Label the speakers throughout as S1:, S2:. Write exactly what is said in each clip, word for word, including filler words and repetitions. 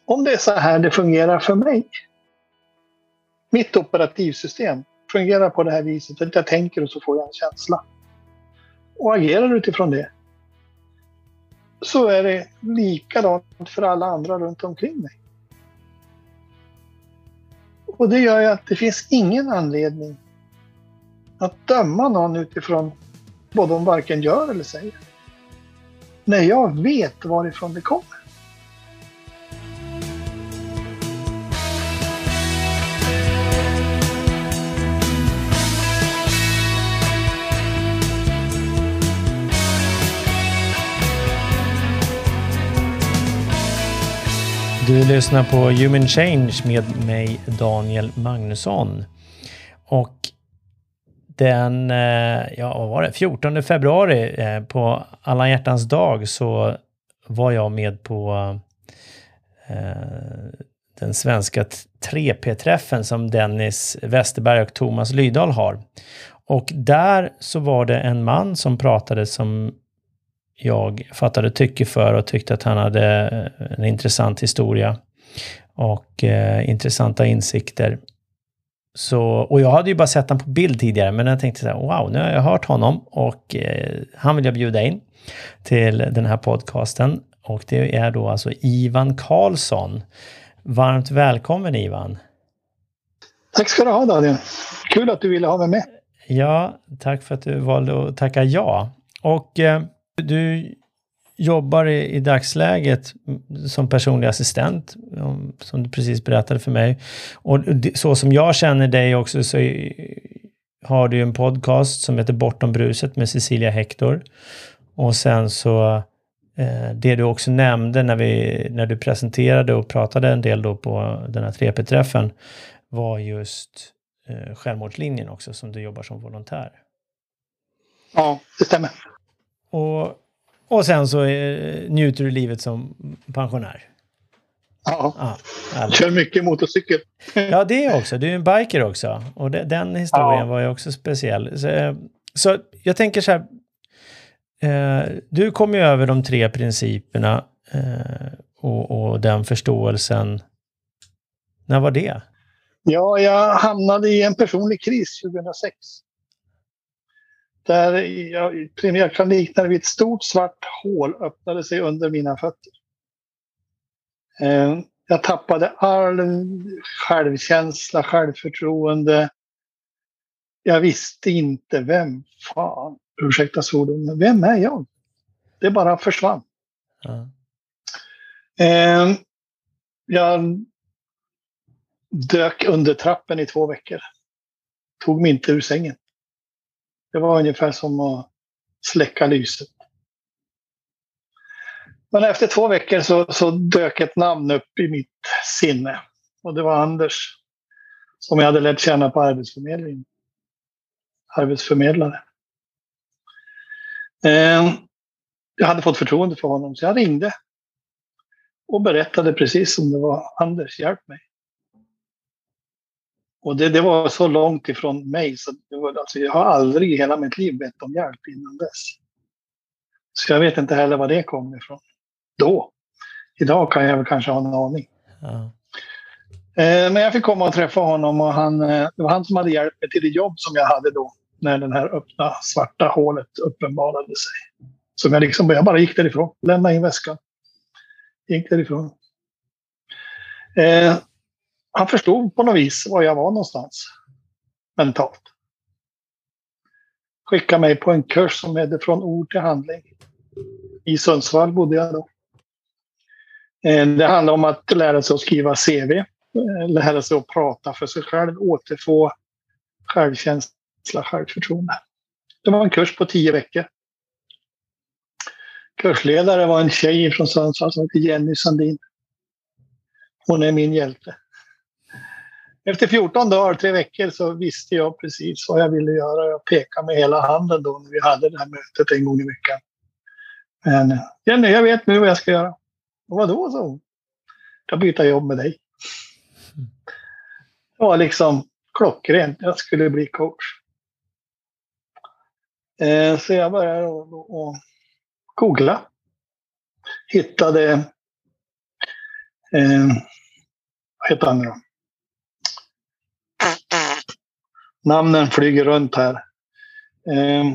S1: om det är så här det fungerar för mig. Mitt operativsystem fungerar på det här viset. Att jag tänker och så får jag en känsla. Och agerar utifrån det. Så är det likadant för alla andra runt omkring mig. Och det gör ju att det finns ingen anledning att döma någon utifrån vad de varken gör eller säger. När jag vet varifrån det kommer.
S2: Du lyssnar på Human Change med mig, Daniel Magnusson. Och den, ja, vad var det? fjortonde februari på Alla hjärtans dag så var jag med på eh, den svenska tre P-träffen som Dennis Westerberg och Thomas Lydahl har. Och där så var det en man som pratade som jag fattade tycke för och tyckte att han hade en intressant historia och eh, intressanta insikter. Så, och jag hade ju bara sett honom på bild tidigare, men jag tänkte så här, wow, nu har jag hört honom och eh, han vill jag bjuda in till den här podcasten. Och det är då alltså Ivan Karlsson. Varmt välkommen, Ivan.
S1: Tack ska du ha, Daniel. Kul att du ville ha mig med.
S2: Ja, tack för att du valde att tacka ja. Och eh, du jobbar i, i dagsläget som personlig assistent, som du precis berättade för mig. Och så som jag känner dig också så har du en podcast som heter Bortom bruset med Cecilia Hector. Och sen så eh, det du också nämnde när, vi, när du presenterade och pratade en del då på den här tre P-träffen var just eh, självmordslinjen också som du jobbar som volontär.
S1: Ja, det stämmer.
S2: Och, och sen så eh, njuter du livet som pensionär.
S1: Ja,
S2: ja
S1: kör mycket motorcykel.
S2: Ja, det är också. Du är en biker också. Och det, den historien ja. var ju också speciell. Så, så jag tänker så här. Eh, du kom ju över de tre principerna eh, och, och den förståelsen. När var det?
S1: Ja, jag hamnade i en personlig kris tjugohundrasex. Där jag, jag kan likna det vid ett stort svart hål öppnade sig under mina fötter. Eh, jag tappade all självkänsla, självförtroende. Jag visste inte vem fan, ursäkta svordomen, vem är jag? Det bara försvann. Mm. Eh, jag dök under trappen i två veckor. Tog mig inte ur sängen. Det var ungefär som att släcka lyset. Men efter två veckor så, så dök ett namn upp i mitt sinne. Och det var Anders. Som jag hade lärt känna på arbetsförmedlingen. Arbetsförmedlare. Eh, jag hade fått förtroende för honom så jag ringde. Och berättade precis som det var. Anders, hjälp mig. Och det, det var så långt ifrån mig så det var, alltså, jag har aldrig i hela mitt liv bett om hjälp innan dess. Så jag vet inte heller var det kom ifrån. Då. Idag kan jag väl kanske ha en aning. Ja. Eh, men jag fick komma och träffa honom och han, eh, det var han som hade hjälpt mig till det jobb som jag hade då. När den här öppna svarta hålet uppenbarade sig. Så jag, liksom, jag bara gick därifrån. Lämnade in väskan. Gick därifrån. Eh, Han förstod på något vis var jag var någonstans. Mentalt. Skickade mig på en kurs som hette Från ord till handling. I Sundsvall bodde jag då. Det handlar om att lära sig att skriva C V. Lära sig att prata för sig själv. Återfå självkänsla, självförtroende. Det var en kurs på tio veckor. Kursledare var en tjej från Sundsvall som heter Jenny Sandin. Hon är min hjälte. Efter fjorton dagar, tre veckor så visste jag precis vad jag ville göra. Jag pekade med hela handen då när vi hade det här mötet en gång i veckan. Men Jenny, jag vet nu vad jag ska göra. Och vad då, så? Jag byter jobb med dig. Det var liksom klockrent. Jag skulle bli coach. Eh, så jag började och, och googla. Hittade Eh, vad heter han nu då? Namnen flyger runt här. Eh,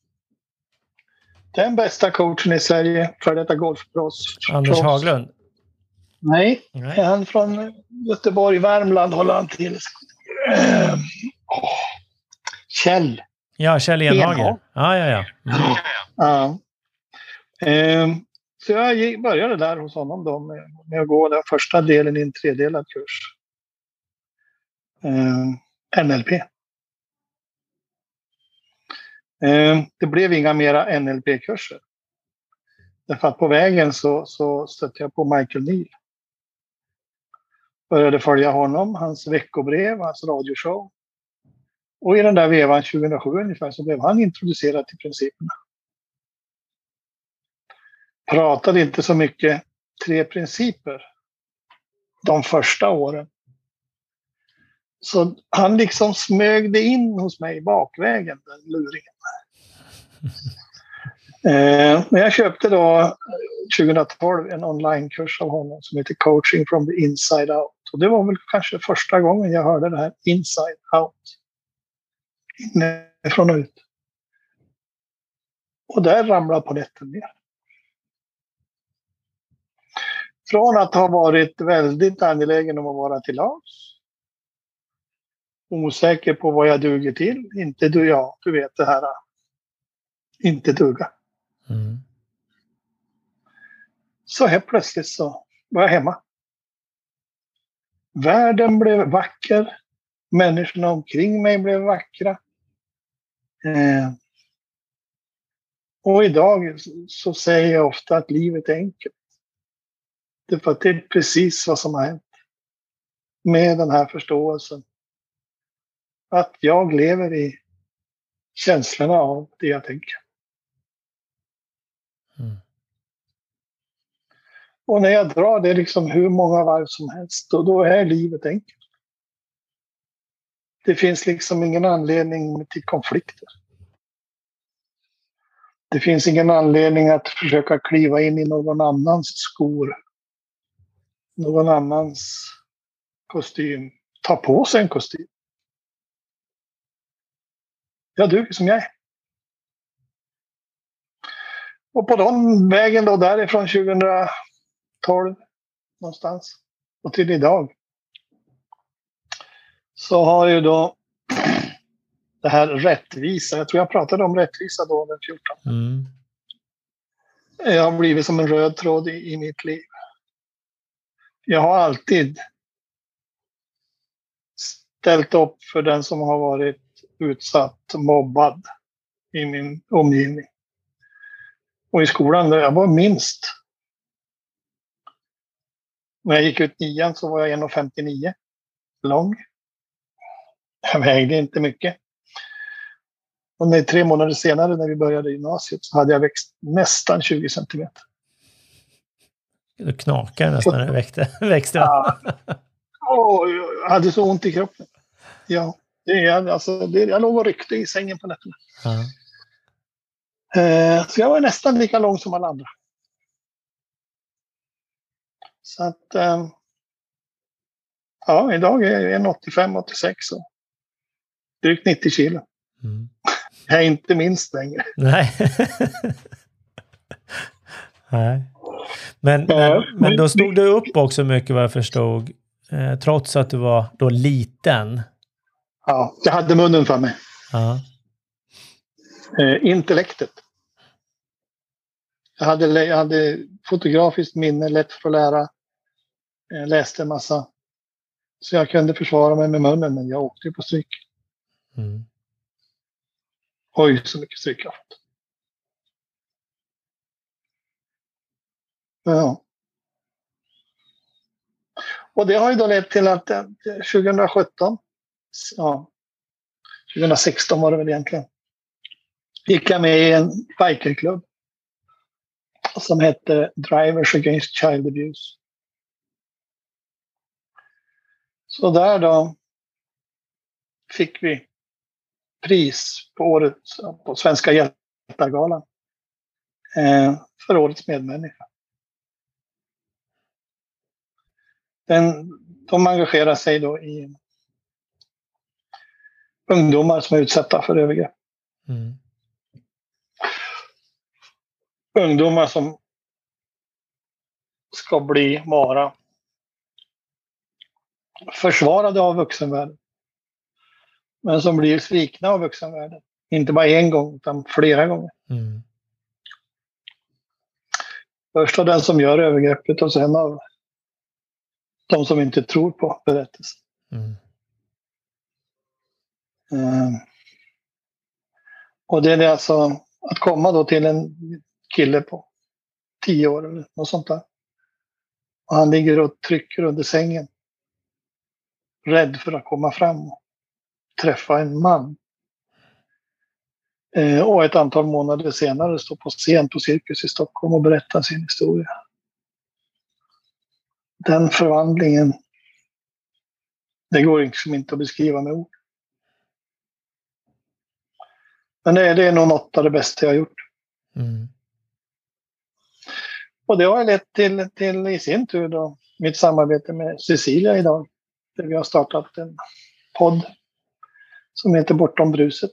S1: den bästa coachen i Sverige för detta golfproffs.
S2: Anders Haglund?
S1: Nej, Nej, han från Göteborg, Värmland håller han till. Eh, oh. Kjell.
S2: Ja, Kjell Enhager. Ja, ja, ja. Mm.
S1: ja. Eh, så jag började där hos honom då med, med att gå den första delen i en tredelad kurs. Eh, N L P. Eh, det blev inga mera N L P-kurser. Därför att på vägen så, så stötte jag på Michael Neal. Började följa honom, hans veckobrev, hans radioshow. Och i den där vevan tjugohundrasju ungefär så blev han introducerad till principerna. Pratade inte så mycket tre principer de första åren. Så han liksom smögde in hos mig bakvägen, den luringen. Eh, men jag köpte då tjugohundratolv en onlinekurs av honom som heter Coaching from the Inside Out. Och det var väl kanske första gången jag hörde det här Inside Out. Inifrån och ut. Och där ramlade polletten ner. Från att ha varit väldigt angelägen om att vara till lags. Osäker på vad jag duger till. Inte du, ja, du vet det här. Inte duga.
S2: Mm.
S1: Så helt plötsligt så var jag hemma. Världen blev vacker. Människorna omkring mig blev vackra. Eh. Och idag så säger jag ofta att livet är enkelt. Det är för att det är precis vad som har hänt. Med den här förståelsen. Att jag lever i känslorna av det jag tänker.
S2: Mm.
S1: Och när jag drar det liksom hur många varv som helst, då, då är livet enkelt. Det finns liksom ingen anledning till konflikter. Det finns ingen anledning att försöka kliva in i någon annans skor. Någon annans kostym. Ta på sig en kostym. Jag duger som jag är. Och på den vägen då därifrån tjugohundratolv någonstans och till idag så har ju då det här rättvisa, jag tror jag pratade om rättvisa då den fjortonde.
S2: Mm.
S1: Jag har blivit som en röd tråd i, i mitt liv. Jag har alltid ställt upp för den som har varit utsatt, mobbad i min omgivning. Och i skolan där jag var minst. När jag gick ut nian så var jag en komma femtionio lång. Jag vägde inte mycket. Och när, tre månader senare när vi började gymnasiet så hade jag växt nästan tjugo centimeter.
S2: Du knakar nästan när du växte. växte.
S1: Ja. Och jag hade så ont i kroppen. Ja, det är, alltså, det, jag låg och ryckte i sängen på nätterna.
S2: Ja.
S1: Eh, så jag var nästan lika lång som alla andra. Så att eh, ja, idag är jag en komma åttiofem åttiosex och drygt nittio kilo.
S2: Mm.
S1: Jag är inte minst längre.
S2: Nej. Nej. Men, men, men då stod du upp också mycket vad jag förstod. Eh, trots att du var då liten.
S1: Ja, jag hade munnen för mig.
S2: Ja.
S1: Eh, intellektet. Jag hade, jag hade fotografiskt minne, lätt för att lära. Jag läste en massa. Så jag kunde försvara mig med munnen, men jag åkte ju på stryk.
S2: Mm.
S1: Oj, så mycket stryk jag fått. Ja. Och det har ju då lett till att tjugosjutton, ja, tjugohundrasexton var det väl egentligen, gick jag med i en bikerklubb som hette Drivers Against Child Abuse. Så där då fick vi pris på året på Svenska hjältargalan eh, för årets medmänniska. Den, de engagerar sig då i ungdomar som är utsatta för övergrepp.
S2: Mm.
S1: Ungdomar som ska bli vara försvarade av vuxenvärlden. Men som blir svikna av vuxenvärlden. Inte bara en gång utan flera gånger.
S2: Mm.
S1: Först av den som gör övergreppet och sen av de som inte tror på berättelsen.
S2: Mm.
S1: Mm. Och det är alltså att komma då till en kille på tio år eller något sånt där. Och han ligger och trycker under sängen. Rädd för att komma fram och träffa en man. Eh, och ett antal månader senare står på scen på Cirkus i Stockholm och berättar sin historia. Den förvandlingen, det går liksom inte att beskriva med ord. Men det är, det är nog något av det bästa jag har gjort.
S2: Mm.
S1: Och det har lett till, till i sin tur då, mitt samarbete med Cecilia idag. Där vi har startat en podd som heter Bortom bruset.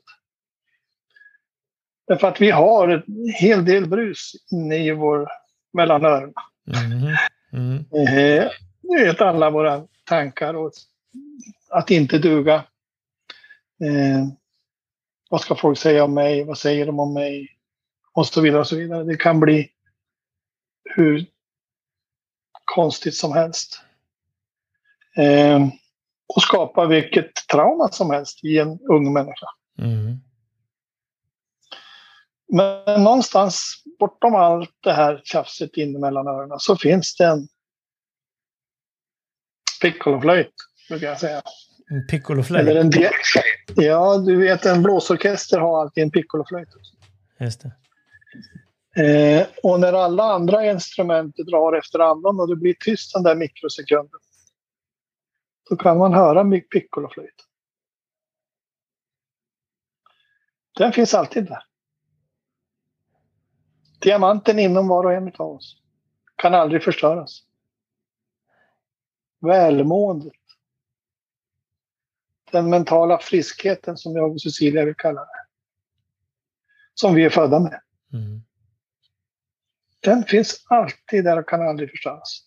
S1: Därför att vi har en hel del brus inne i vår mellanöron.
S2: Mm. Mm.
S1: Eh, nu vet alla våra tankar och att inte duga. Eh, vad ska folk säga om mig? Vad säger de om mig? Och så vidare och så vidare. Det kan bli hur konstigt som helst. Eh, och skapa vilket trauma som helst i en ung människa.
S2: Mm.
S1: Men någonstans bortom allt det här tjafset in mellan öronen så finns det en piccoloflöjt, brukar jag säga.
S2: En piccoloflöjt?
S1: Eller en del. Ja, du vet, en blåsorkester har alltid en piccoloflöjt.
S2: Just det.
S1: Eh, och när alla andra instrument drar efter andan och det blir tyst den där mikrosekunden, då kan man höra mycket piccoloflöjt. Den finns alltid där. Diamanten inom var och en av oss kan aldrig förstöras. Välmåendet. Den mentala friskheten som jag och Cecilia vill kalla det. Som vi är födda med.
S2: Mm.
S1: Den finns alltid där och kan aldrig förstöras.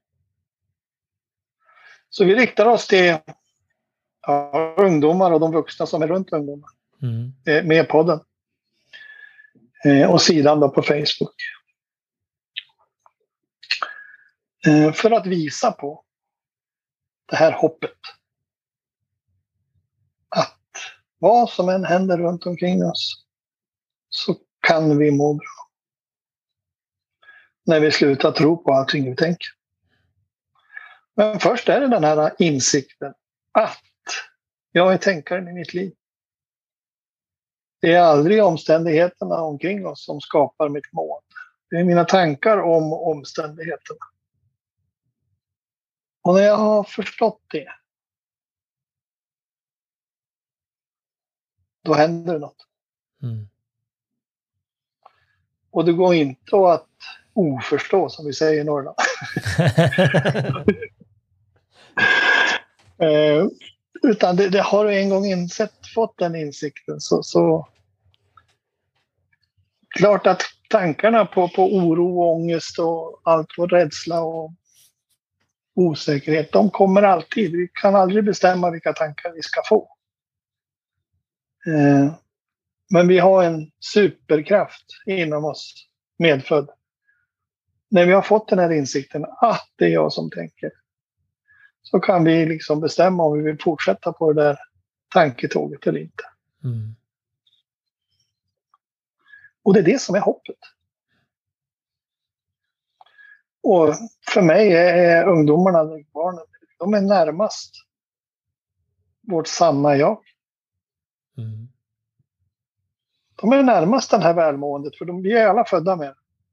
S1: Så vi riktar oss till ja, ungdomar och de vuxna som är runt ungdomar. Mm. Med podden. Eh, och sidan då på Facebook. Eh, för att visa på det här hoppet. Att vad som än händer runt omkring oss så kan vi må bra. När vi slutar tro på allting vi tänker. Men först är det den här insikten att jag är tänkaren i mitt liv. Det är aldrig omständigheterna omkring oss som skapar mitt mående. Det är mina tankar om omständigheterna. Och när jag har förstått det, då händer det något. Mm. Och det går inte att oförstå, som vi säger i Norrland. eh, utan det, det har du en gång insett, fått den insikten. Så, så klart att tankarna på, på oro och ångest och allt vår rädsla och osäkerhet, de kommer alltid. Vi kan aldrig bestämma vilka tankar vi ska få. Eh, men vi har en superkraft inom oss, medfödd. När vi har fått den här insikten att det är jag som tänker, så kan vi liksom bestämma om vi vill fortsätta på det där tanketåget eller inte. Mm. Och det är det som är hoppet. Och för mig är ungdomarna, barnen, de är närmast vårt sanna jag. Mm. De är närmast den här välmåendet, för de, vi är alla födda med.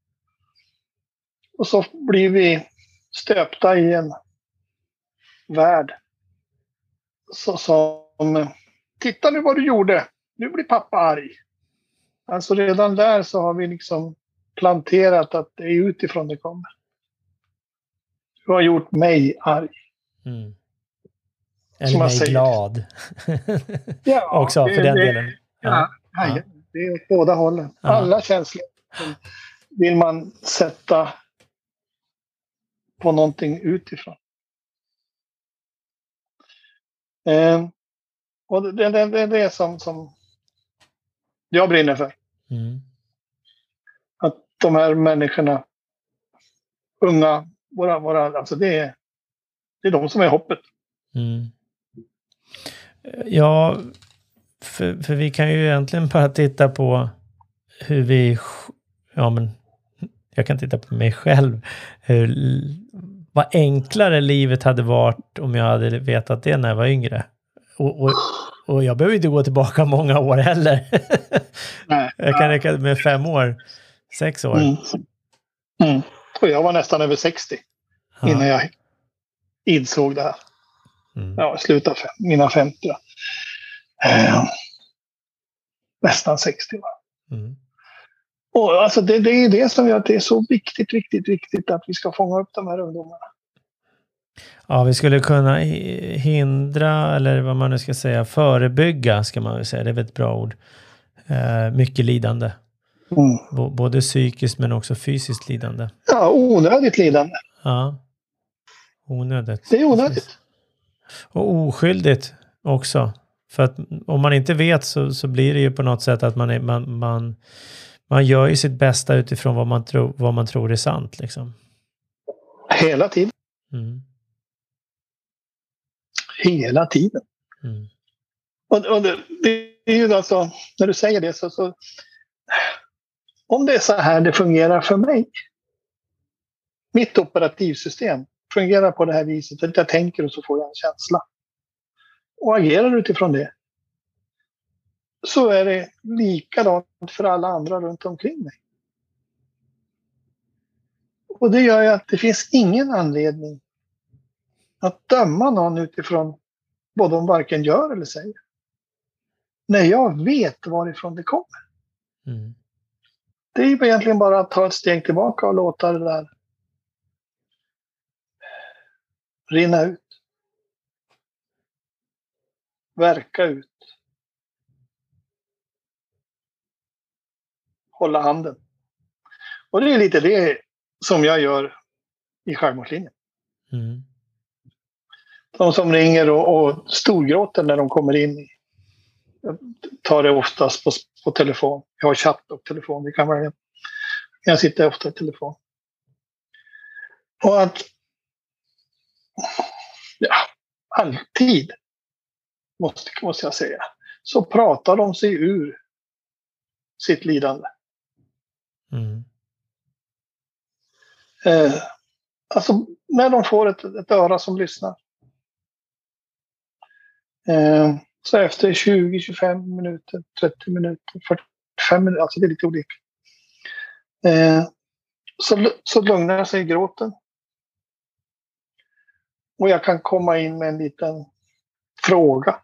S1: Och så blir vi stöpta i en värld så som, titta nu vad du gjorde, nu blir pappa arg. Alltså redan där så har vi liksom planterat att det är utifrån det kommer. Du har gjort mig arg.
S2: Mm. Eller mig
S1: säger.
S2: glad.
S1: Ja,
S2: också
S1: det,
S2: för den
S1: det,
S2: delen.
S1: Ja, ja. Ja, det är åt båda hållen.
S2: Ja.
S1: Alla känslor vill man sätta på någonting utifrån. Eh, och det, det, det är det som, som jag brinner för.
S2: Mm.
S1: Att de här människorna, unga, våra, våra, alltså det är, det är de som är hoppet.
S2: Mm. Ja, för, för vi kan ju egentligen bara titta på hur vi, ja men, jag kan titta på mig själv, hur, vad enklare livet hade varit om jag hade vetat det när jag var yngre. Och, och, och jag behöver inte gå tillbaka många år heller.
S1: Nej.
S2: Jag kan räcka med fem år, sex år.
S1: Mm. Mm. Och jag var nästan över sextio
S2: Ja.
S1: innan jag insåg det här.
S2: Mm.
S1: Ja, slutet av mina femtio. Eh, nästan sextio.
S2: Mm.
S1: Och alltså det, det är det som gör att det är så viktigt, viktigt, viktigt att vi ska fånga upp de här ungdomarna.
S2: Ja, vi skulle kunna hindra, eller vad man nu ska säga, förebygga, ska man väl säga. Det är väl ett bra ord. Eh, mycket lidande.
S1: Mm.
S2: B- både psykiskt men också fysiskt lidande.
S1: Ja, onödigt lidande.
S2: Ja. Onödigt.
S1: Det är onödigt.
S2: Precis. Och oskyldigt också. För att om man inte vet så, så blir det ju på något sätt att man, är, man, man, man gör ju sitt bästa utifrån vad man, tro, vad man tror är sant. Liksom.
S1: Hela tiden.
S2: Mm.
S1: Hela tiden.
S2: Mm.
S1: Och, och det, det är ju alltså, när du säger det så, så om det är så här det fungerar för mig. Mitt operativsystem fungerar på det här viset. Att jag tänker och så får jag en känsla. Och agerar utifrån det. Så är det likadant för alla andra runt omkring mig. Och det gör ju att det finns ingen anledning att döma någon utifrån vad de varken gör eller säger. När jag vet varifrån det kommer.
S2: Mm.
S1: Det är ju egentligen bara att ta ett steg tillbaka och låta det där rinna ut. Verka ut. Hålla handen. Och det är lite det som jag gör i självmordslinjen.
S2: Mm.
S1: De som ringer och, och storgråter när de kommer in. Jag tar det oftast på, på telefon. Jag har chatt och telefon. Vi kan välja. Jag sitter ofta i telefon. Och att ja, alltid måste, måste jag säga så pratar de sig ur sitt lidande.
S2: Mm.
S1: Eh, alltså när de får ett, ett öra som lyssnar. Eh, så efter tjugo, tjugofem minuter, trettio minuter, fyrtiofem minuter, alltså det är lite olika. Eh, så, så lugnar sig gråten. Och jag kan komma in med en liten fråga.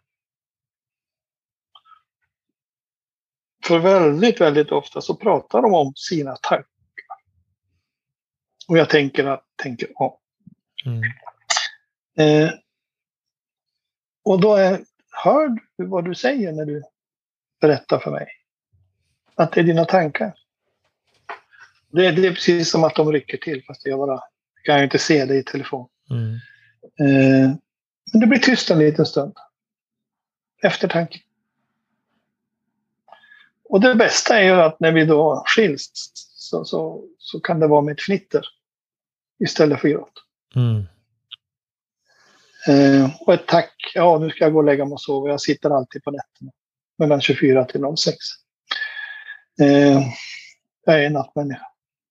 S1: För väldigt, väldigt ofta så pratar de om sina tankar. Och jag tänker att tänker om.
S2: Mm.
S1: Eh, och då är, hör du vad du säger när du berättar för mig? Att det är dina tankar. Det, det är precis som att de rycker till, fast jag bara kan jag inte se det i telefon.
S2: Mm.
S1: Eh, men det blir tyst en liten stund. Eftertanke. Och det bästa är ju att när vi då skiljs så, så, så kan det vara med ett fnitter istället för gråt.
S2: Mm.
S1: Eh, och ett tack. Ja, nu ska jag gå och lägga mig och sova. Jag sitter alltid på nätterna. Mellan tjugofyra till noll sex. Eh, jag är en nattmänniska.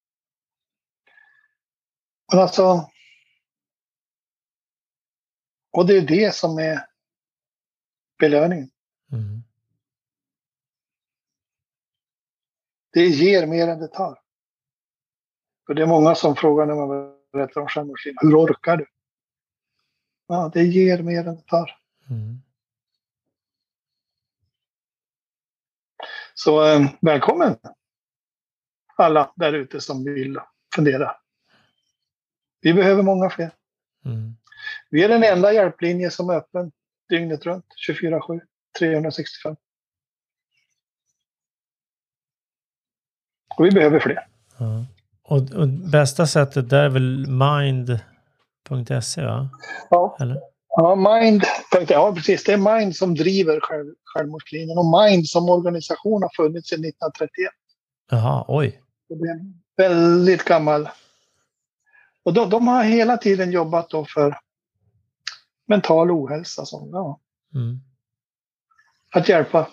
S1: Men alltså. Och det är det som är belöningen.
S2: Mm.
S1: Det ger mer än det tar. För det är många som frågar när man berättar om självmordslinjen. Hur orkar du? Ja, det ger mer än det tar.
S2: Mm.
S1: Så eh, välkommen alla där ute som vill fundera. Vi behöver många fler.
S2: Mm.
S1: Vi är den enda hjälplinje som är öppen dygnet runt, tjugofyra sju, trehundrasextiofem. Och vi behöver fler.
S2: Ja. Och, och bästa sättet där är väl mind punkt se, va?
S1: Ja.
S2: Eller?
S1: Ja, Mind. Ja, precis. Det är Mind som driver själv, självmordslinjen. Och Mind som organisation har funnits sedan nittonhundratrettioett.
S2: Jaha, oj.
S1: Det är en väldigt gammal. Och de, de har hela tiden jobbat då för mental ohälsa. Som, ja,
S2: Mm.
S1: att hjälpa.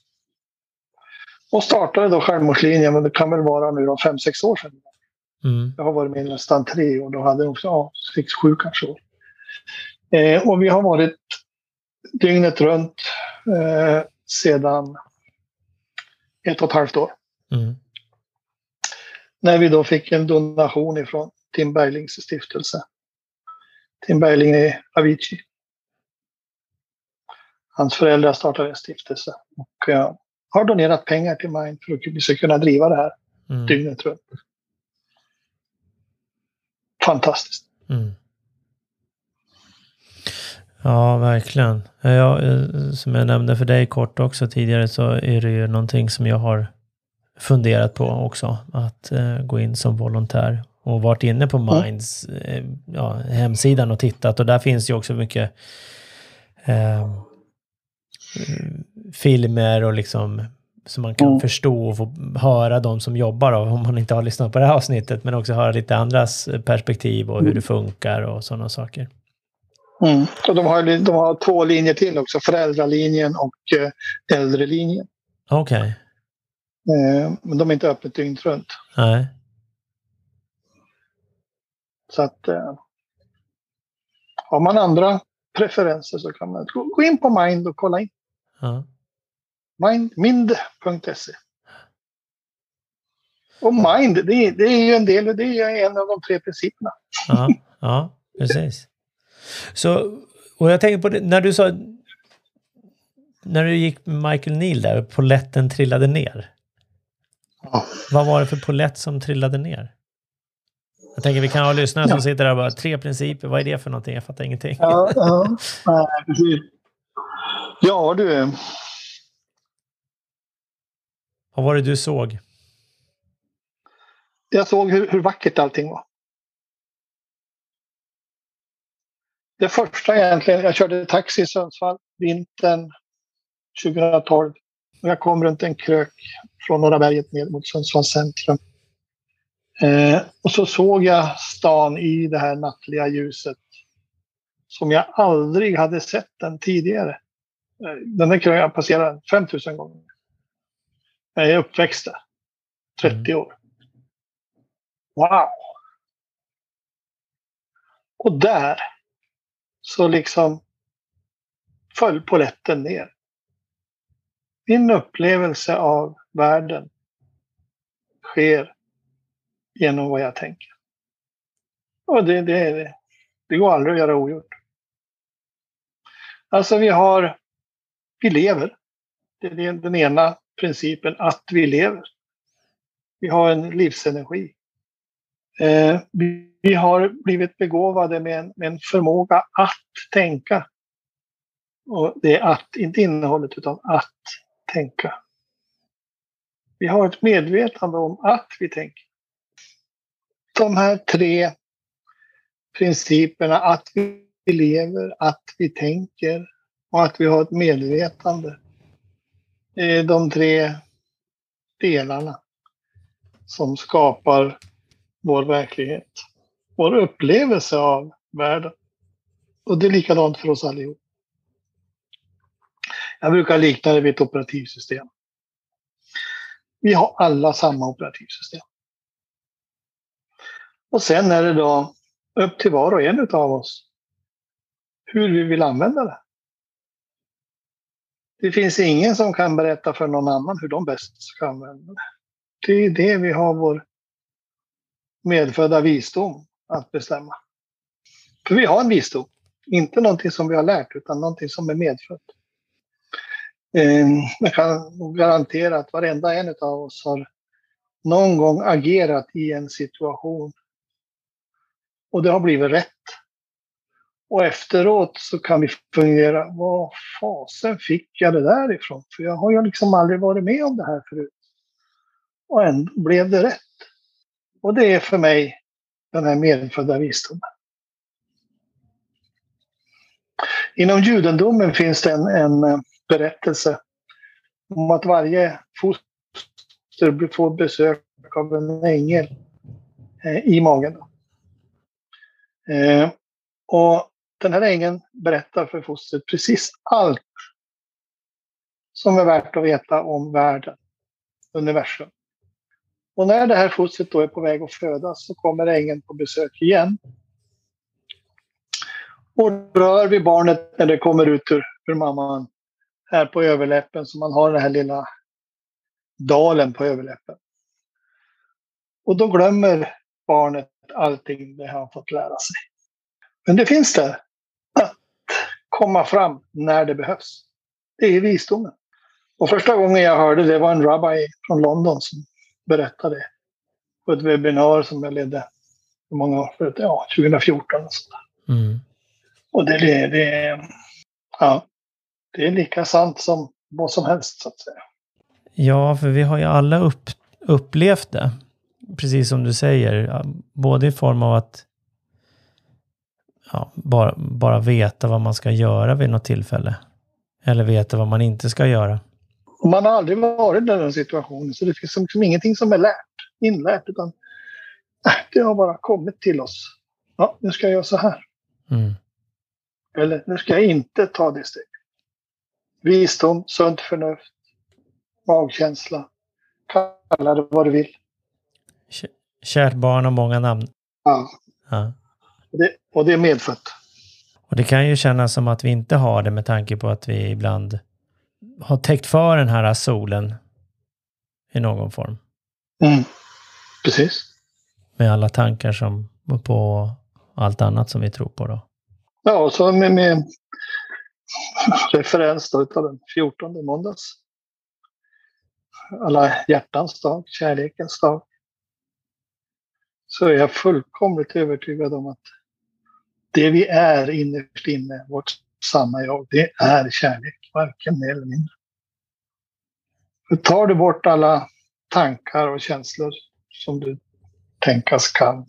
S1: Och startade då självmordslinjen, men det kan väl vara nu då fem, sex år sedan.
S2: Mm.
S1: Jag har varit med nästan tre och då hade jag också ja, sex, sju kanske år. Eh, och vi har varit dygnet runt eh, sedan ett och ett halvt år.
S2: Mm.
S1: När vi då fick en donation ifrån Tim Berglings stiftelse. Tim Bergling är Avicii. Hans föräldrar startade en stiftelse och eh, har donerat pengar till Mind för att vi ska kunna driva det här
S2: Mm.
S1: dygnet runt. Fantastiskt.
S2: Mm. Ja, verkligen. Ja, som jag nämnde för dig kort också tidigare så är det ju någonting som jag har funderat på också. Att eh, gå in som volontär och varit inne på Minds eh, ja, hemsidan och tittat. Och där finns ju också mycket eh, filmer och liksom så man kan mm. förstå och få höra de som jobbar då, om man inte har lyssnat på det här avsnittet, men också höra lite andras perspektiv och hur mm. det funkar och sådana saker.
S1: Mm. Och de har, de har två linjer till också, föräldralinjen och eh, äldrelinjen.
S2: Okej. Okay.
S1: Eh, men de är inte öppet dygnet runt.
S2: Nej. Så
S1: att eh, har man andra preferenser så kan man gå, gå in på Mind och kolla in.
S2: Ja.
S1: Mind, mind punkt se. Och Mind, det, det är ju en del, det är ju en av de tre principerna.
S2: Ja, ja, precis. Så, och jag tänker på det, när du sa, när du gick med Michael Neal där, poletten trillade ner.
S1: Ja.
S2: Vad var det för polett som trillade ner? Jag tänker vi kan ha lyssnare som ja. sitter där och bara, tre principer, vad är det för någonting? Jag fattar ingenting.
S1: Ja, ja. Nej, precis. Ja, du.
S2: Vad var det du såg?
S1: Jag såg hur, hur vackert allting var. Det första egentligen, jag körde taxi i Sundsvall vintern tjugohundratolv. Och jag kom runt en krök från Norra berget ner mot Sundsvalls centrum. Eh, och så såg jag stan i det här nattliga ljuset. Som jag aldrig hade sett den tidigare. Eh, den här kröken jag passerat femtusen gånger. Jag är uppväxt där. trettio år. Wow! Och där så liksom föll poletten ner. Min upplevelse av världen sker genom vad jag tänker. Och det, det, det går aldrig att göra ogjort. Alltså vi har, vi lever. Det är den ena principen, att vi lever. Vi har en livsenergi. Eh, vi, vi har blivit begåvade med en, med en förmåga att tänka. Och det är att, inte innehållet utan att tänka. Vi har ett medvetande om att vi tänker. De här tre principerna, att vi lever, att vi tänker och att vi har ett medvetande. är de tre delarna som skapar vår verklighet. Vår upplevelse av världen. Och det är likadant för oss allihop. Jag brukar likna det vid ett operativsystem. Vi har alla samma operativsystem. Och sen är det då upp till var och en av oss hur vi vill använda det. Det finns ingen som kan berätta för någon annan hur de bäst ska använda det. Det är det vi har vår medfödda visdom att bestämma. För vi har en visdom. Inte någonting som vi har lärt utan någonting som är medfött. Jag kan garantera att varenda en av oss har någon gång agerat i en situation och det har blivit rätt. Och efteråt så kan vi fundera, vad fasen fick jag det där ifrån? För jag har ju liksom aldrig varit med om det här förut. Och ändå blev det rätt. Och det är för mig den här medfödda visdomen. Inom judendomen finns det en, en berättelse om att varje foster får besök av en ängel eh, i magen. Eh, och den här ängeln berättar för fostret precis allt som är värt att veta om världen, universum. Och när det här fostret då är på väg att födas så kommer ängeln på besök igen. Och rör vid barnet när det kommer ut ur, ur mamman här på överläppen, så man har den här lilla dalen på överläppen. Och då glömmer barnet allting det har fått lära sig. Men det finns där att komma fram när det behövs. Det är visdomen. Och första gången jag hörde det var en rabbi från London som berättade på ett webbinar som jag ledde för många år förut, ja, tjugo fjorton och sådär.
S2: Mm.
S1: Och det, det, det, ja, det är lika sant som vad som helst så att säga.
S2: Ja, för vi har ju alla upp, upplevt det. Precis som du säger. Både i form av att ja, bara, bara veta vad man ska göra vid något tillfälle. Eller veta vad man inte ska göra.
S1: Man har aldrig varit i den situationen, så det finns liksom ingenting som är lärt, inlärt, utan det har bara kommit till oss. Ja, nu ska jag göra så här.
S2: Mm.
S1: Eller nu ska jag inte ta det steg. Visdom, sunt förnuft, magkänsla, kalla det vad du vill.
S2: Kärt barn och många namn.
S1: Ja.
S2: Ja.
S1: Och, det, och det är medfött.
S2: Och det kan ju kännas som att vi inte har det med tanke på att vi ibland har täckt för den här solen i någon form.
S1: Mm. Precis.
S2: Med alla tankar som på allt annat som vi tror på då.
S1: Ja, och så med, med referens då utav den fjortonde måndags. Alla hjärtans dag, kärlekens dag. Så är jag fullkomligt övertygad om att det vi är innerst inne, vårt sanna jag, det är kärlek, varken mer eller mindre. För tar du bort alla tankar och känslor som du tänkas kan,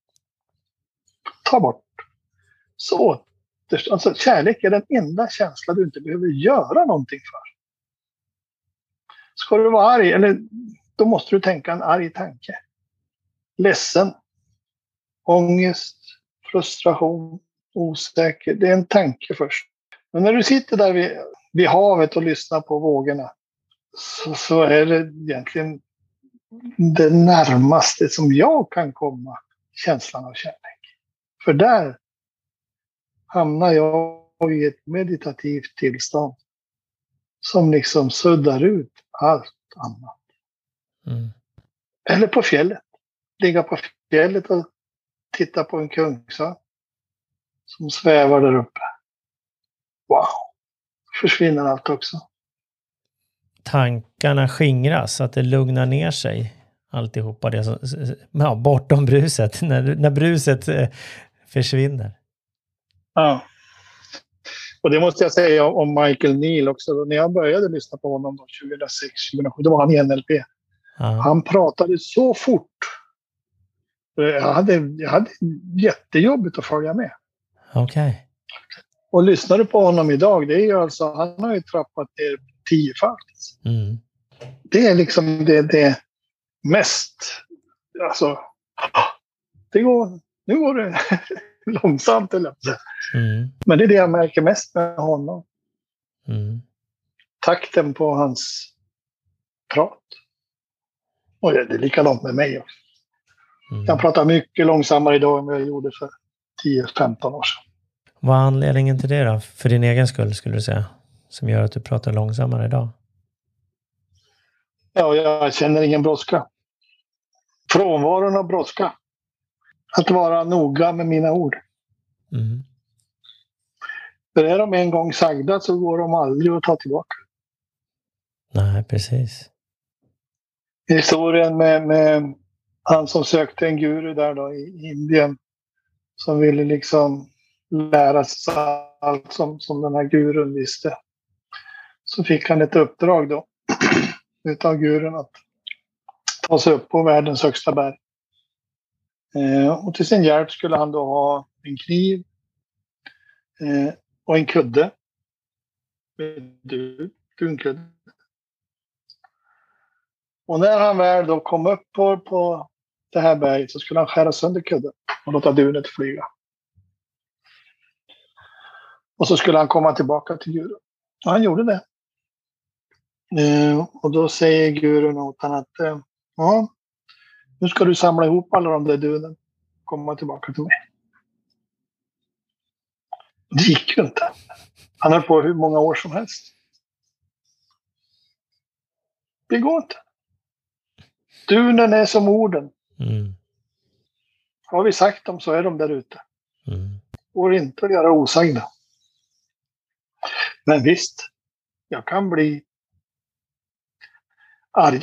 S1: ta bort. Så alltså, kärlek är den enda känsla du inte behöver göra någonting för. Ska du vara arg, eller då måste du tänka en arg tanke. Ledsen, ångest, frustration, osäker. Det är en tanke först. Men när du sitter där vid, vid havet och lyssnar på vågorna så, så är det egentligen det närmaste som jag kan komma känslan av kärlek. För där hamnar jag i ett meditativt tillstånd som liksom suddar ut allt annat.
S2: Mm.
S1: Eller på fjället. Ligga på fjället och titta på en kungsörn som svävar där uppe. Wow! Försvinner allt också.
S2: Tankarna skingras så att det lugnar ner sig. Alltihopa det som, ja, bortom bruset. När, när bruset eh, försvinner. Ja.
S1: Och det måste jag säga om Michael Neal också. När jag började lyssna på honom då, tjugohundrasex tjugohundrasju, då var han i N L P.
S2: Ja.
S1: Han pratade så fort. Jag hade, jag hade jättejobbigt att följa med.
S2: Okej. Okay.
S1: Och lyssnar du på honom idag, det är ju alltså, han har ju trappat ner tiofalt.
S2: Mm.
S1: Det är liksom det, det mest, alltså, det går, nu går det långsamt eller
S2: mm.
S1: Men det är det jag märker mest med honom.
S2: Mm.
S1: Takten på hans prat. Och det är likadant med mig också. Mm. Jag pratar mycket långsammare idag än vad jag gjorde för tio femton år sedan.
S2: Vad är anledningen till det då? För din egen skull skulle du säga? Som gör att du pratar långsammare idag?
S1: Ja, jag känner ingen brådska. Frånvaron av brådska. Att vara noga med mina ord.
S2: Mm.
S1: För är de en gång sagda så går de aldrig att ta tillbaka.
S2: Nej, precis.
S1: Historien med, med han som sökte en guru där då i Indien. Som ville liksom lära sig allt som, som den här gurun visste. Så fick han ett uppdrag då utav gurun att ta sig upp på världens högsta berg. Eh, och till sin hjälp skulle han då ha en kniv eh, och en kudde. Du, du en kudde. Och när han väl då kom upp på, på det här berget så skulle han skära sönder kudden och låta dunet flyga. Och så skulle han komma tillbaka till gurun. Och han gjorde det. Eh, och då säger gurun åt honom att eh, ja, nu ska du samla ihop alla de där dunen och komma tillbaka till mig. Det gick ju inte. Han höll på hur många år som helst. Det går inte. Dunen är som orden.
S2: Mm.
S1: Har vi sagt dem så är de där ute.
S2: Mm.
S1: Går inte att göra osagda. Men visst, jag kan bli arg.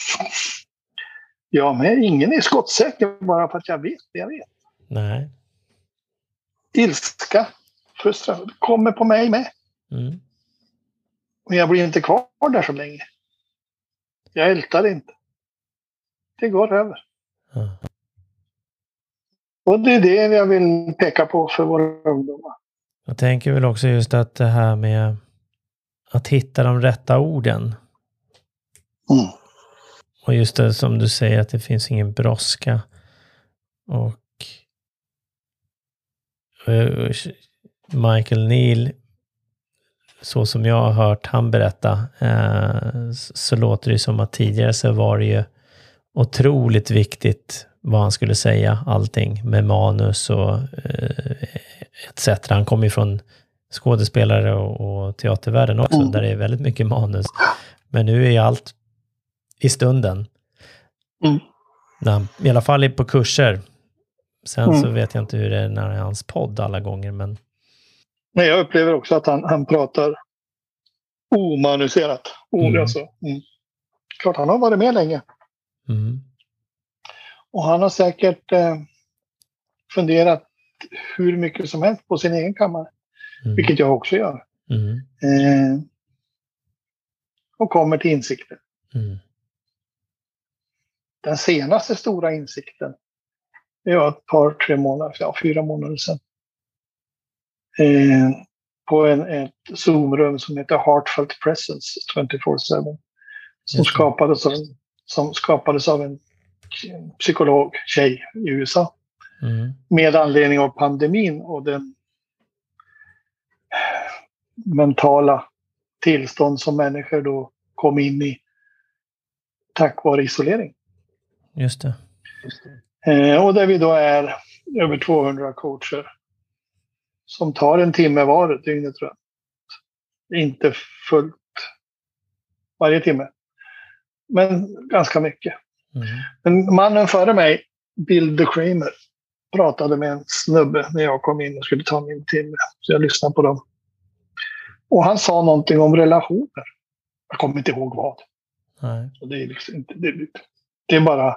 S1: Ja, men ingen är skottsäker bara för att jag vet det jag vet.
S2: Nej.
S1: Ilska, frustration kommer på mig med.
S2: Mm.
S1: Men jag blir inte kvar där så länge. Jag ältar inte. Det går över.
S2: Mm.
S1: Och det är det jag vill peka på för våra ungdomar.
S2: Jag tänker väl också just att det här med att hitta de rätta orden.
S1: Mm.
S2: Och just det som du säger att det finns ingen brådska. Och Michael Neal, så som jag har hört han berätta, eh, så låter det som att tidigare så var det ju otroligt viktigt vad han skulle säga, allting med manus och eh, et cetera. Han kommer ju från skådespelare och, och teatervärlden också, mm. där det är väldigt mycket manus. Men nu är allt i stunden.
S1: Mm.
S2: När, i alla fall på kurser. Sen
S1: mm.
S2: så vet jag inte hur det är när det är hans podd alla gånger, men...
S1: Nej, jag upplever också att han, han pratar omanuserat. Ord mm. alltså. Mm. Klart, han har varit med länge.
S2: Mm.
S1: Och han har säkert eh, funderat hur mycket som helst på sin egen kammare. Mm. Vilket jag också gör.
S2: Mm.
S1: Eh, och kommer till insikter.
S2: Mm.
S1: Den senaste stora insikten, det var ett par, tre månader, ja, fyra månader sedan. Eh, på en, ett Zoom-rum som heter Heartfelt Presence tjugofyra sju. Som skapades, av, som skapades av en psykolog, tjej i U S A.
S2: Mm.
S1: Med anledning av pandemin och den mentala tillstånd som människor då kom in i tack vare isolering.
S2: Just det.
S1: Just det. Eh, och där vi då är över tvåhundra coacher som tar en timme var dygnet runt. Inte fullt varje timme. Men ganska mycket.
S2: Mm.
S1: Men mannen före mig, Bill de Kramer, pratade med en snubbe när jag kom in och skulle ta min timme. Så jag lyssnade på dem. Och han sa någonting om relationer. Jag kommer inte ihåg vad.
S2: Nej.
S1: Så det är liksom inte... Det, det är bara...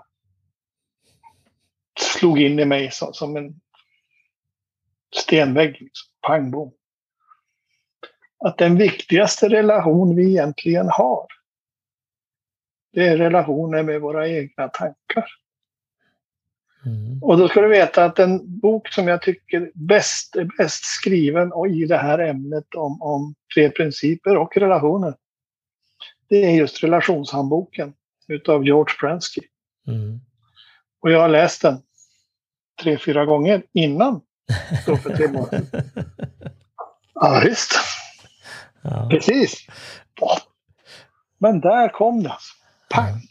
S1: slog in i mig så, som en stenvägg. Liksom. Pang, bom. Att den viktigaste relation vi egentligen har, det är relationer med våra egna tankar.
S2: Mm.
S1: Och då ska du veta att en bok som jag tycker bäst är bäst skriven och i det här ämnet om, om tre principer och relationer, det är just relationshandboken utav George Pransky.
S2: Mm. Och
S1: jag har läst den tre, fyra gånger innan. Då för tre månader. Ja, visst.
S2: Ja.
S1: Precis. Men där kom det. Pang. Mm.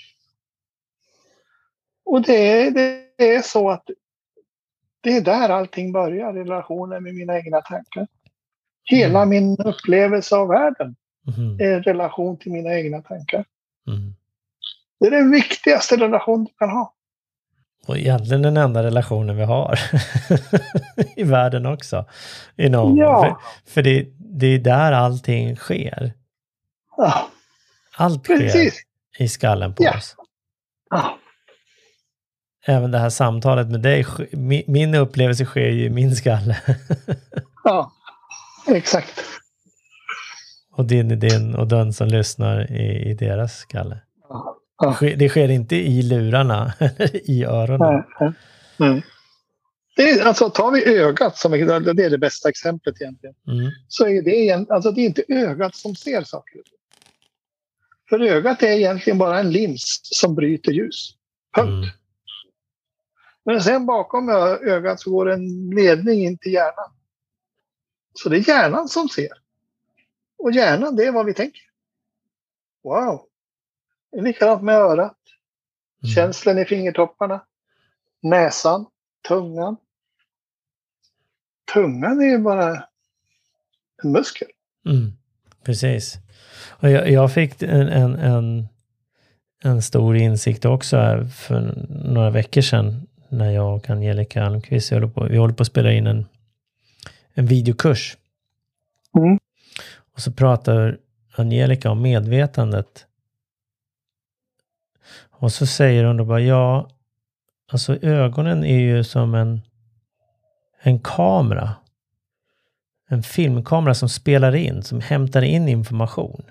S1: Och det är, det är så att det är där allting börjar. Relationen med mina egna tankar. Hela mm. min upplevelse av världen mm. är relation till mina egna tankar.
S2: Mm.
S1: Det är den viktigaste relation du kan ha.
S2: Och egentligen den enda relationen vi har i världen också. I någon.
S1: Ja.
S2: För, för det, det är där allting sker.
S1: Ja.
S2: Allt
S1: Precis.
S2: sker i skallen på
S1: ja.
S2: oss.
S1: Ja.
S2: även det här samtalet med dig, min upplevelse sker ju i min skalle.
S1: Ja, exakt.
S2: Och din i din och den som lyssnar i, i deras skalle.
S1: Ja. Ja.
S2: Det sker inte i lurarna, i öronen.
S1: Nej, nej. Det är, alltså, tar vi ögat, som är, det är det bästa exemplet egentligen, mm. så är det, alltså, det är inte ögat som ser saker. För ögat är egentligen bara en lins som bryter ljus. Punkt. Mm. Men sen bakom ögat så går en ledning in till hjärnan. Så det är hjärnan som ser. Och hjärnan, det är vad vi tänker. Wow. Det är likadant med örat. Mm. Känslan i fingertopparna. Näsan. Tungan. Tungan är ju bara en muskel.
S2: Mm. Precis. Och jag, jag fick en, en, en, en stor insikt också för några veckor sedan när jag och Angelica Almqvist, vi håller på, vi håller på att spela in en, en videokurs. Mm. Och så pratar Angelica om medvetandet. Och så säger hon då bara, ja, alltså ögonen är ju som en, en kamera. En filmkamera som spelar in, som hämtar in information.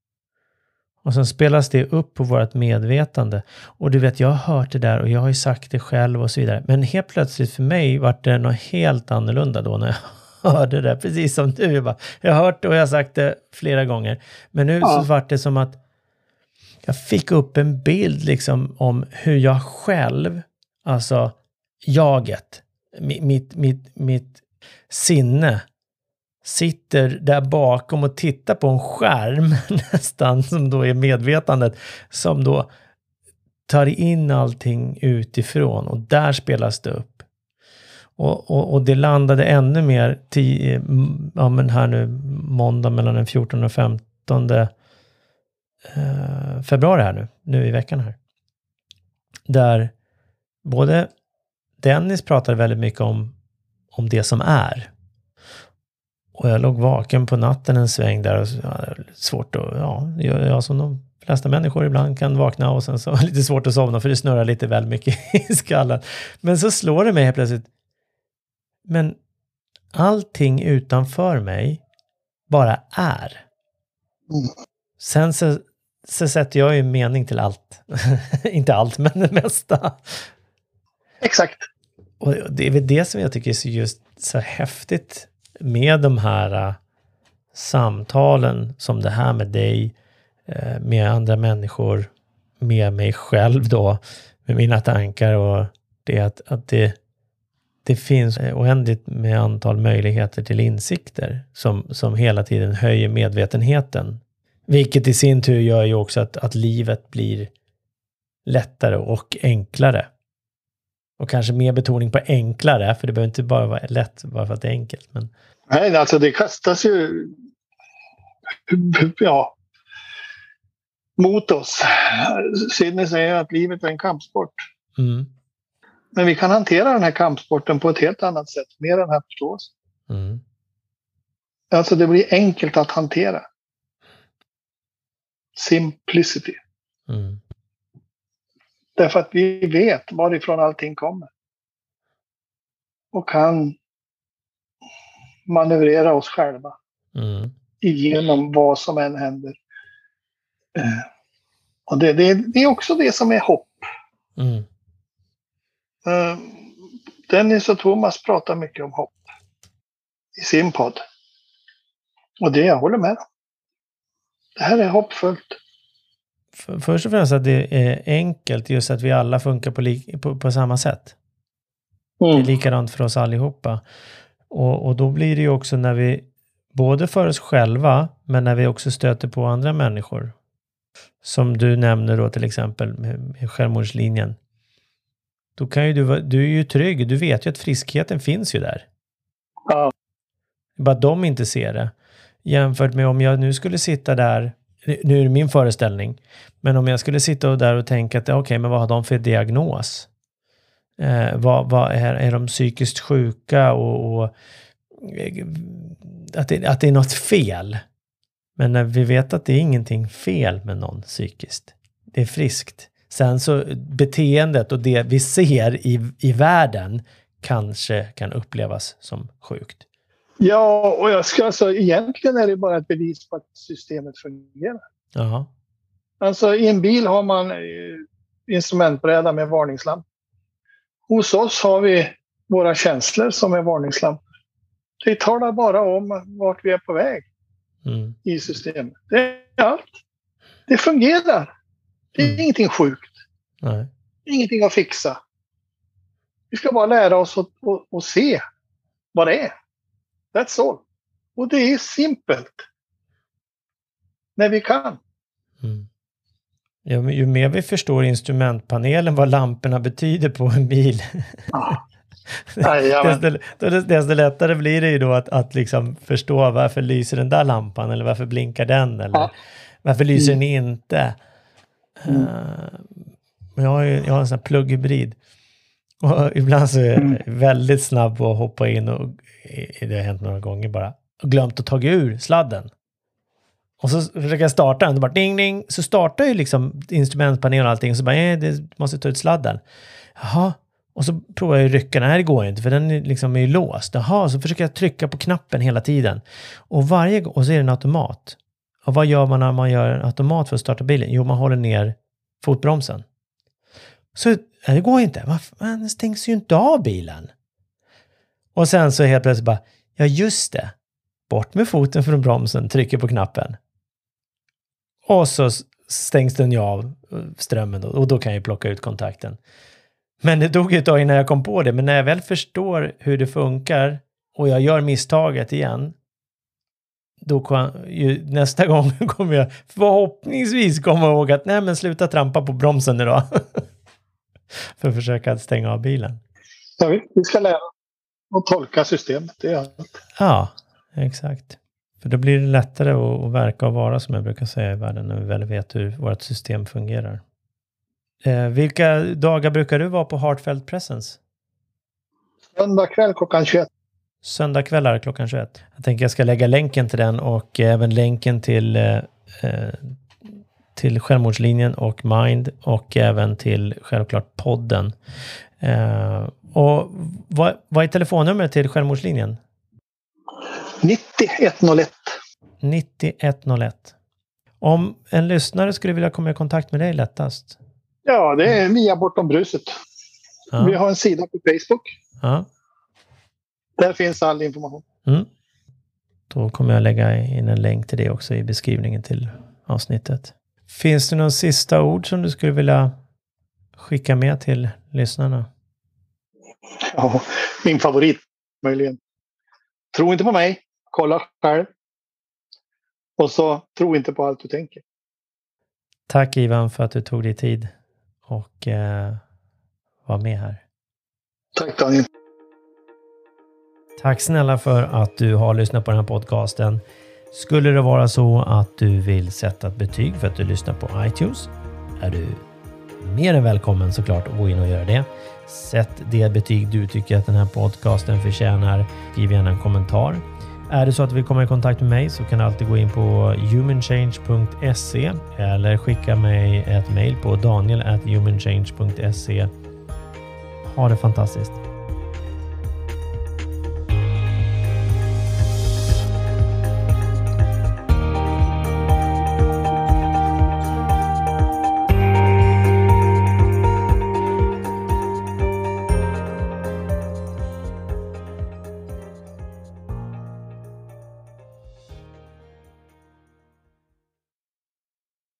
S2: Och sen spelas det upp på vårt medvetande. Och du vet, jag har hört det där och jag har ju sagt det själv och så vidare. Men helt plötsligt för mig var det något helt annorlunda då när jag hörde det. Precis som du. Jag, bara, jag har hört det och jag har sagt det flera gånger. Men nu ja. så var det som att jag fick upp en bild liksom om hur jag själv, alltså jaget, mitt, mitt, mitt, mitt sinne, sitter där bakom och tittar på en skärm nästan som då är medvetandet som då tar in allting utifrån och där spelas det upp. Och, och, och det landade ännu mer till, ja men här nu måndag mellan den fjortonde och femtonde eh, februari här nu, nu i veckan här. Där både Dennis pratade väldigt mycket om, om det som är. Och jag låg vaken på natten en sväng där och ja, svårt att, ja, jag som de flesta människor ibland kan vakna och sen så är det lite svårt att somna för det snurrar lite väl mycket i skallen. Men så slår det mig helt plötsligt, men allting utanför mig bara är. Mm. Sen så, så sätter jag ju mening till allt. Inte allt, men det mesta.
S1: Exakt.
S2: Och det är väl det som jag tycker är så just så häftigt med de här uh, samtalen som det här med dig, uh, med andra människor, med mig själv då, med mina tankar och det att, att det, det finns oändligt med antal möjligheter till insikter som, som hela tiden höjer medvetenheten. Vilket i sin tur gör ju också att, att livet blir lättare och enklare. Och kanske mer betoning på enklare, för det behöver inte bara vara lätt bara för att det är enkelt. Men...
S1: Nej, alltså det kastas ju ja, mot oss. Sidney säger att livet är en kampsport. Mm. Men vi kan hantera den här kampsporten på ett helt annat sätt, med den här förståelsen. Mm. Alltså det blir enkelt att hantera. Simplicity. Mm. Därför att vi vet varifrån allting kommer. Och kan manövrera oss själva. Mm. Igenom vad som än händer. Eh, och det, det, det är också det som är hopp. Mm. Eh, Dennis och Thomas pratar mycket om hopp. I sin podd. Och det jag håller med om. Det här är hoppfullt.
S2: För, först och främst att det är enkelt just att vi alla funkar på, li, på, på samma sätt. Mm. Det är likadant för oss allihopa. Och, och då blir det ju också när vi, både för oss själva, men när vi också stöter på andra människor. Som du nämner då till exempel med, med självmordslinjen. Då kan ju du, du är ju trygg, du vet ju att friskheten finns ju där. Ja. Bara de inte ser det. Jämfört med om jag nu skulle sitta där, nu är det min föreställning, men om jag skulle sitta där och tänka att okej, okay, men vad har de för diagnos? Eh, vad, vad är, är de psykiskt sjuka och, och att, det, att det är något fel. Men när vi vet att det är ingenting fel med någon psykiskt. Det är friskt. Sen så beteendet och det vi ser i, i världen kanske kan upplevas som sjukt.
S1: Ja, och jag ska alltså, egentligen är det bara ett bevis på att systemet fungerar.
S2: Jaha.
S1: Alltså i en bil har man eh, instrumentbräda med varningslamp. Hos oss har vi våra känslor som är varningslampor. Det talar bara om vart vi är på väg
S2: Mm.
S1: i systemet. Det är allt. Det fungerar. Det är
S2: Mm.
S1: ingenting sjukt.
S2: Nej.
S1: Ingenting att fixa. Vi ska bara lära oss att, att, att se vad det är. That's all. Och det är simpelt. När vi kan.
S2: Mm. Ja, men ju mer vi förstår instrumentpanelen, vad lamporna betyder på en bil,
S1: Ja. Jajamän.
S2: desto, desto lättare blir det ju då att, att liksom förstå varför lyser den där lampan, eller varför blinkar den, eller
S1: Ja.
S2: varför lyser den inte.
S1: Mm.
S2: Uh, jag, har ju, jag har en sån här plugghybrid. Och ibland så är jag
S1: Mm.
S2: väldigt snabb på att hoppa in, och det har hänt några gånger bara, och glömt att ta ur sladden. Och så försöker jag starta den, och bara ding ding, så startar ju liksom instrumentpanelen och allting, så bara, eh, det måste ta ut sladden. Jaha, och så provar jag ju rycka, nej det går inte, för den är liksom är ju låst. Jaha, så försöker jag trycka på knappen hela tiden. Och varje gång, och så är det en automat. Och vad gör man när man gör en automat för att starta bilen? Jo, man håller ner fotbromsen. Så nej, det går inte, varför? Den stängs ju inte av bilen. Och sen så helt plötsligt bara, ja just det, bort med foten från bromsen, trycker på knappen. Och så stängs den ju av, strömmen då, och då kan jag plocka ut kontakten. Men det tog ett tag innan jag kom på det, men när jag väl förstår hur det funkar och jag gör misstaget igen, då kan, ju, nästa gång kommer jag förhoppningsvis komma ihåg att nej men sluta trampa på bromsen idag. För att försöka att stänga av bilen.
S1: Ja, vi, vi ska lära och tolka systemet, det är allt.
S2: Ja, exakt. För då blir det lättare att, att verka och vara, som jag brukar säga i världen, när vi väl vet hur vårt system fungerar. Eh, vilka dagar brukar du vara på Heartfelt Presence?
S1: Söndag kväll klockan tjugoett.
S2: Söndagkvällar klockan tjugoett. Jag tänker jag ska lägga länken till den, och även länken till, eh, till Självmordslinjen och Mind, och även till självklart podden. Eh, och vad, vad är telefonnumret till Självmordslinjen?
S1: nittio etthundraett.
S2: nittio etthundraett. Om en lyssnare skulle vilja komma i kontakt med dig lättast?
S1: Ja, det är via Bortom Bruset.
S2: Ja.
S1: Vi har en sida på Facebook.
S2: Ja.
S1: Där finns all information.
S2: Mm. Då kommer jag lägga in en länk till det också i beskrivningen till avsnittet. Finns det någon sista ord som du skulle vilja skicka med till lyssnarna?
S1: Ja, min favorit möjligen. Tro inte på mig. Kolla själv. Och så tro inte på allt du tänker.
S2: Tack Ivan för att du tog dig tid och eh, var med här.
S1: Tack Daniel.
S2: Tack snälla för att du har lyssnat på den här podcasten. Skulle det vara så att du vill sätta ett betyg för att du lyssnar på iTunes, är du mer än välkommen såklart att gå in och göra det. Sätt det betyg du tycker att den här podcasten förtjänar. Skriv gärna en kommentar. Är det så att du vill komma i kontakt med mig, så kan du alltid gå in på humanchange punkt se eller skicka mig ett mejl på daniel at humanchange punkt se. Ha det fantastiskt.